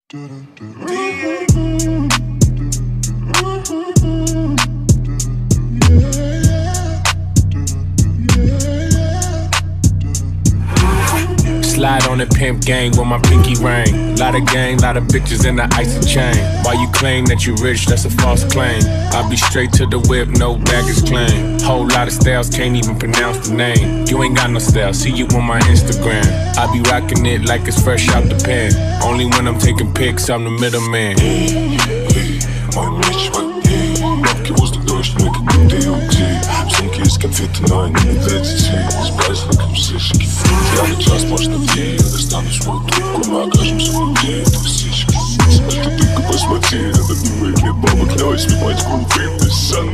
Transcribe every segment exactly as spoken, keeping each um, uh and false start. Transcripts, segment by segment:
Slide on the pimp gang with my pinky ring. Lot of gang, lot of bitches in the icy chain. Why you claim that you rich, that's a false claim. I be straight to the whip, no baggage claim. Whole lot of styles, can't even pronounce the name. You ain't got no style, see you on my Instagram. I be rocking it like it's fresh out the pan. Only when I'm taking pics, I'm the middleman. Эй, эй, мой меч, мой эй. Бабки, воздух, дождь, мы как будто угти. В сумке есть конфеты, но они не для детей. С праздником слышки. Пьяный час, можно где я достану свою трубку. Мы окажемся внутри этого сечки. Ты только посмотри, это бывает нет бабок. Давай снимать группы, ты сам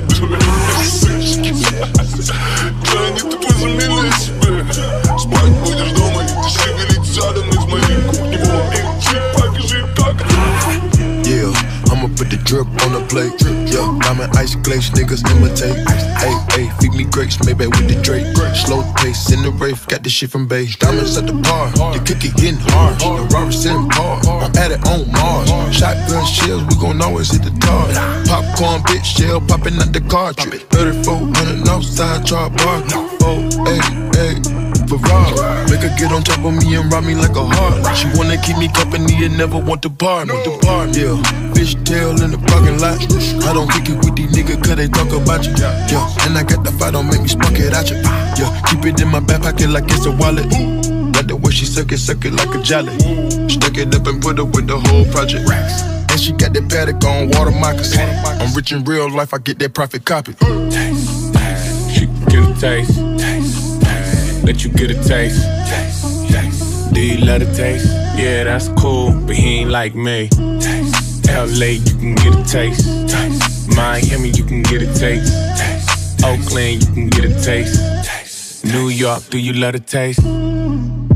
сычки. Да, они тупо замели себя. Спать будешь дома, и ты шевелить задом из моей кухни. Покажи, как. Yeah, I'ma put the drip on the plate. Yeah, diamond ice glaze, niggas imitate. Hey, hey, feed me grapes, maybe with the Drake. Slow pace in the rave, got this shit from Bay. Diamonds at the bar, the cookie getting hard. The Robert sitting hard, I'm at it on Mars. Shotgun shells, we gon' always hit the tar. Popcorn, bitch, shell popping out the cartridge. thirty-four hundred outside, char bar. Oh, hey, hey. Make her get on top of me and rob me like a heart. She wanna keep me company and never want to part. Want to part, yeah. Fishtail in the parking lot. I don't kick it with these niggas cause they talk about you. Yeah, and I got the fight, don't make me spark it at you. Yeah, keep it in my back pocket like it's a wallet. Like the way she suck it, suck it like a jelly. Stuck it up and put up with the whole project. And she got that paddock on water moccasin. I'm rich in real life, I get that profit copy. Taste, taste. She can get a taste. Taste. Let you get a taste. Taste, taste. Do you love the taste? Yeah, that's cool, but he ain't like me. Taste, L A, you can get a taste. Taste. Miami, you can get a taste. Taste. Oakland, you can get a taste. Taste. New York, do you love the taste?